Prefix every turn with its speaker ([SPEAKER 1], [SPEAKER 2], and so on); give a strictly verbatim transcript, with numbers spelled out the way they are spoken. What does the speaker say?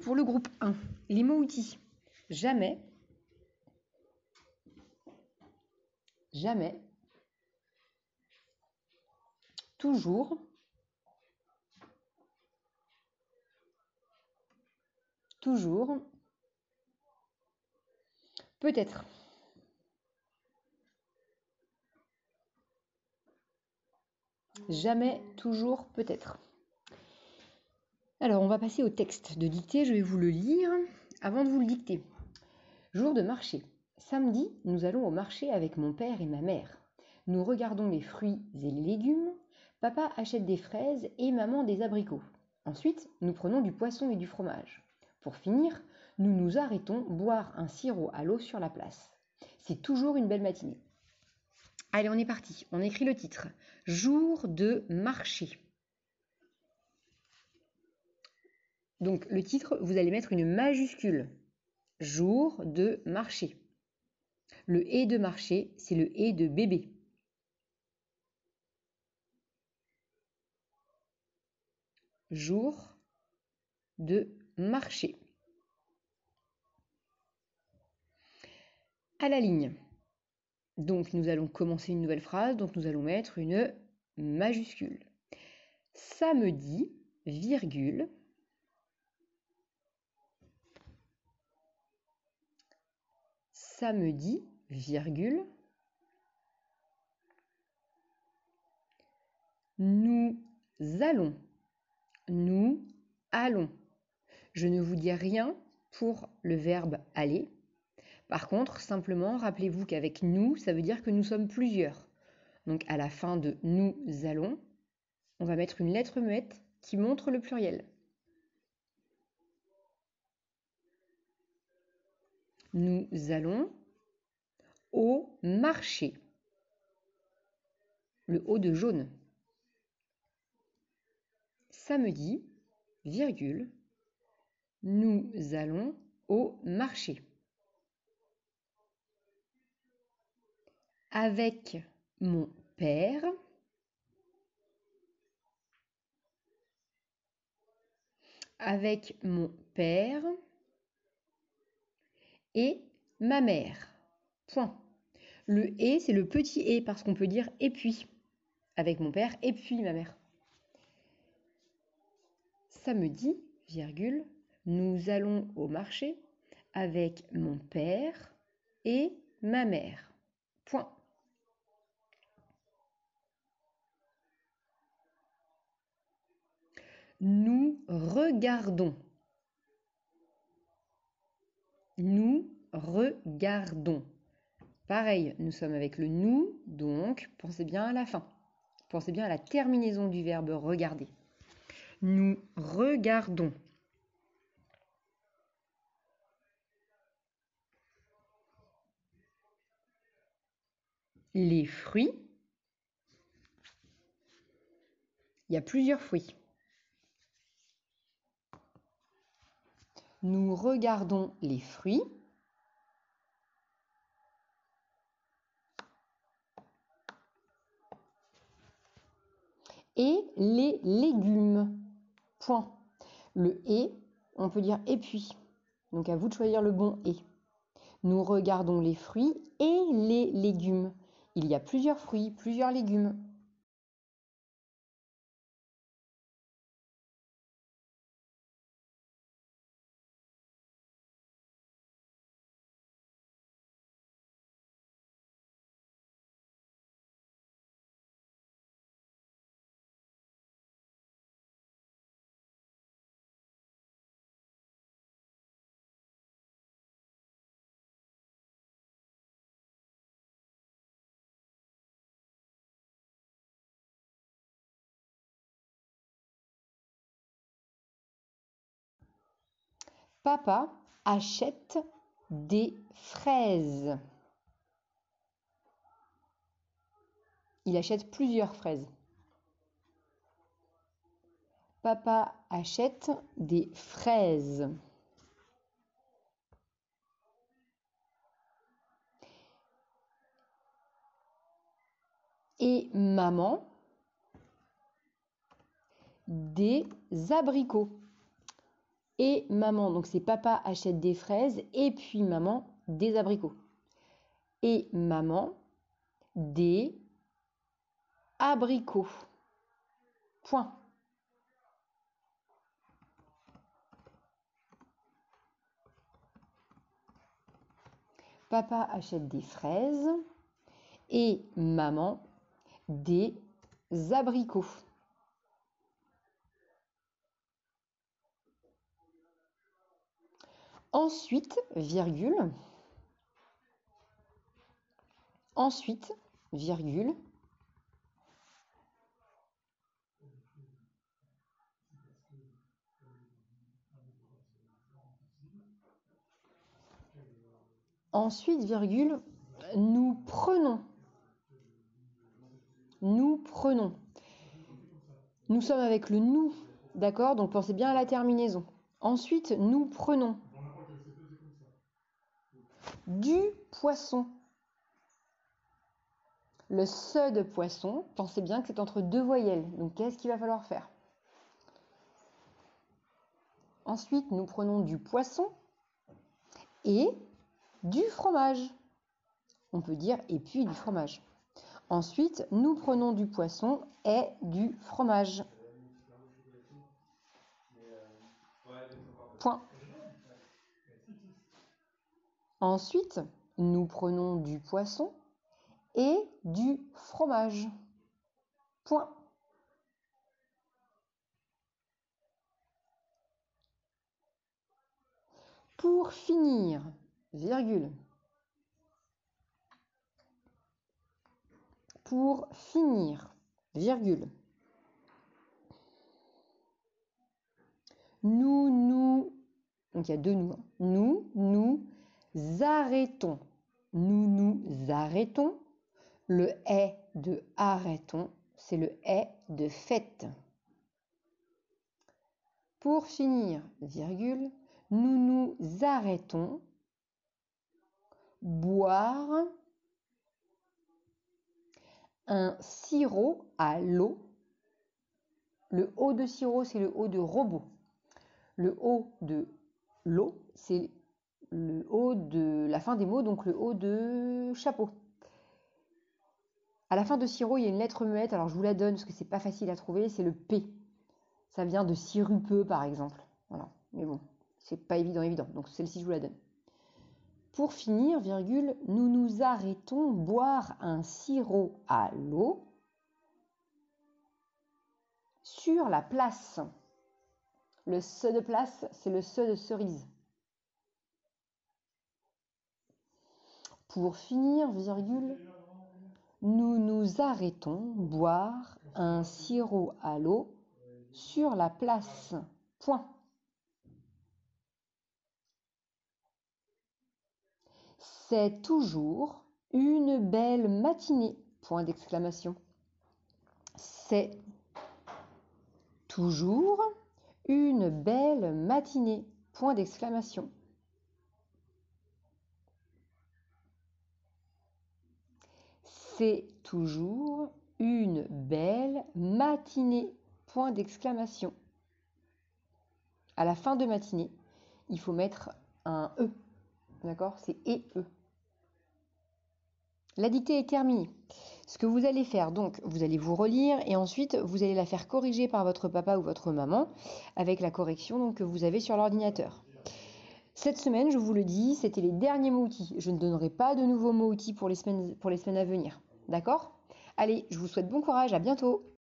[SPEAKER 1] pour le groupe un. Les mots outils. Jamais. Jamais. Toujours. Toujours. Peut-être. Jamais, toujours, peut-être. Alors, on va passer au texte de dictée. Je vais vous le lire avant de vous le dicter. Jour de marché. Samedi, nous allons au marché avec mon père et ma mère. Nous regardons les fruits et les légumes. Papa achète des fraises et maman des abricots. Ensuite, nous prenons du poisson et du fromage. Pour finir, nous nous arrêtons boire un sirop à l'eau sur la place. C'est toujours une belle matinée. Allez, on est parti. On écrit le titre. Jour de marché. Donc, le titre, vous allez mettre une majuscule. Jour de marché. Le « et » de marché, c'est le « et » de bébé. Jour de marché. À la ligne. Donc, nous allons commencer une nouvelle phrase. Donc, nous allons mettre une majuscule. Samedi, virgule. Samedi, virgule. Nous allons. Nous allons. Je ne vous dis rien pour le verbe aller. Par contre, simplement, rappelez-vous qu'avec nous, ça veut dire que nous sommes plusieurs. Donc, à la fin de nous allons, on va mettre une lettre muette qui montre le pluriel. Nous allons au marché. Le O de jaune. Samedi, virgule, nous allons au marché. Avec mon père avec mon père et ma mère. Point. Le « et », c'est le petit « et » parce qu'on peut dire « et puis ». Avec mon père et puis ma mère. Samedi, virgule, nous allons au marché avec mon père et ma mère. Point. Nous regardons. Nous regardons. Pareil, nous sommes avec le nous, donc pensez bien à la fin. Pensez bien à la terminaison du verbe regarder. Nous regardons. Les fruits. Il y a plusieurs fruits. Nous regardons les fruits. Et les légumes. Point. Le « et », on peut dire « et puis ». Donc à vous de choisir le bon « et ». Nous regardons les fruits et les légumes. Il y a plusieurs fruits, plusieurs légumes. Papa achète des fraises. Il achète plusieurs fraises. Papa achète des fraises. Et maman des abricots. et maman. Donc c'est papa achète des fraises et puis maman des abricots. Et maman des abricots. Point. Papa achète des fraises et maman des abricots. Ensuite, virgule, ensuite, virgule, ensuite, virgule, nous prenons, nous prenons. Nous sommes avec le nous, d'accord? Donc pensez bien à la terminaison. Ensuite, nous prenons du poisson. Le se de poisson, pensez bien que c'est entre deux voyelles. Donc qu'est-ce qu'il va falloir faire? Ensuite, nous prenons du poisson et du fromage. On peut dire et puis du fromage. Ensuite, nous prenons du poisson et du fromage. Point. Ensuite, nous prenons du poisson et du fromage. Point. Pour finir, virgule. Pour finir, virgule. Nous, nous, donc il y a deux nous. Nous, nous arrêtons. Nous, nous arrêtons. Le est de arrêtons, c'est le est de fête. Pour finir, virgule, nous nous arrêtons boire un sirop à l'eau. Le O de sirop, c'est le O de robot. Le O de l'eau, c'est le O de la fin des mots, donc le O de chapeau. À la fin de sirop, il y a une lettre muette, alors je vous la donne parce que c'est pas facile à trouver, c'est le P. Ça vient de sirupeux par exemple. Voilà. Mais bon, c'est pas évident, évident. Donc celle-ci, je vous la donne. Pour finir, virgule, nous nous arrêtons boire un sirop à l'eau sur la place. Le se de place, c'est le se de cerise. Pour finir, virgule, nous nous arrêtons boire un sirop à l'eau sur la place. Point. C'est toujours une belle matinée. Point d'exclamation. C'est toujours une belle matinée. Point d'exclamation. C'est toujours une belle matinée. Point d'exclamation. À la fin de matinée, il faut mettre un E. D'accord? C'est et E. La dictée est terminée. Ce que vous allez faire, donc, vous allez vous relire et ensuite, vous allez la faire corriger par votre papa ou votre maman avec la correction donc, que vous avez sur l'ordinateur. Cette semaine, je vous le dis, c'était les derniers mots-outils. Je ne donnerai pas de nouveaux mots-outils pour les semaines, pour les semaines à venir. D'accord? Allez, je vous souhaite bon courage, à bientôt!